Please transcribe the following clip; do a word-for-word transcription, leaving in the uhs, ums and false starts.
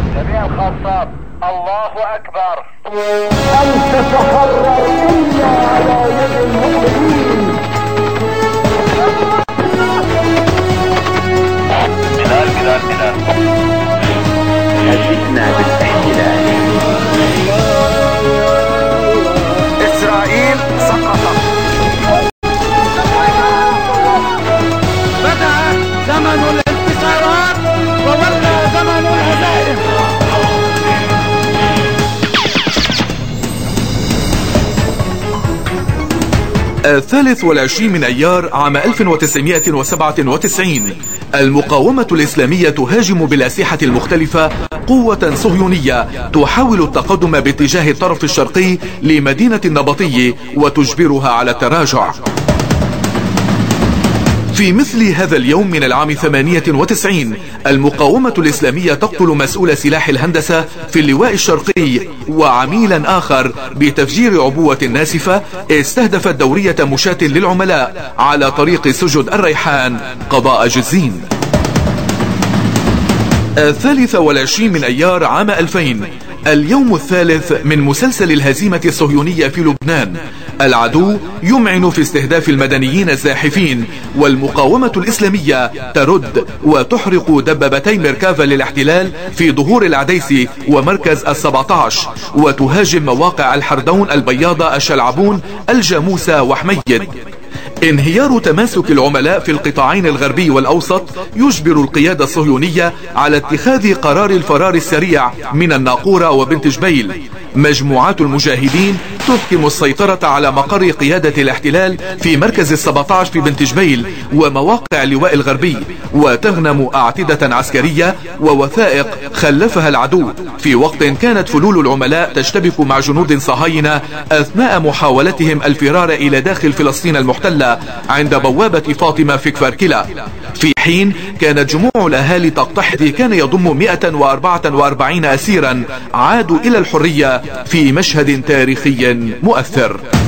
جميع الخاصات الله أكبر. أن تتحرر إلا على يد المؤمنين. بلال بلال بلال هددنا بالاحتلال. إسرائيل سقطت. بدأ زمن الانتصارات وولى زمن الهزائم. الثالث والعشرين من أيار عام ألف وتسعمائة وسبعة وتسعين المقاومة الإسلامية تهاجم بالأسلحة المختلفة قوة صهيونية تحاول التقدم باتجاه الطرف الشرقي لمدينة النبطي وتجبرها على التراجع. في مثل هذا اليوم من العام ثمانية وتسعين المقاومة الإسلامية تقتل مسؤول سلاح الهندسة في اللواء الشرقي وعميلا آخر بتفجير عبوة ناسفة استهدفت دورية مشاة للعملاء على طريق سجد الريحان قضاء جزين. الثالث والعشرين من أيار عام ألفين اليوم الثالث من مسلسل الهزيمة الصهيونية في لبنان. العدو يمعن في استهداف المدنيين الزاحفين والمقاومة الإسلامية ترد وتحرق دبابتي ميركافا للاحتلال في ظهور العديسي ومركز السبعة عشر وتهاجم مواقع الحردون البياضة الشلعبون الجاموسة وحميد. انهيار تماسك العملاء في القطاعين الغربي والأوسط يجبر القيادة الصهيونية على اتخاذ قرار الفرار السريع من الناقورة وبنت جبيل. مجموعات المجاهدين تحكم السيطرة على مقر قيادة الاحتلال في مركز السبعة عشر في بنت جبيل ومواقع اللواء الغربي وتغنم أعتدة عسكرية ووثائق خلفها العدو في وقت كانت فلول العملاء تشتبك مع جنود صهاينة أثناء محاولتهم الفرار إلى داخل فلسطين المحتلة عند بوابة فاطمة في كفركلا، في حين كانت جموع الأهالي تقتحم كان يضم مئة وأربعة وأربعين أسيرا عادوا إلى الحرية في مشهد تاريخي مؤثر.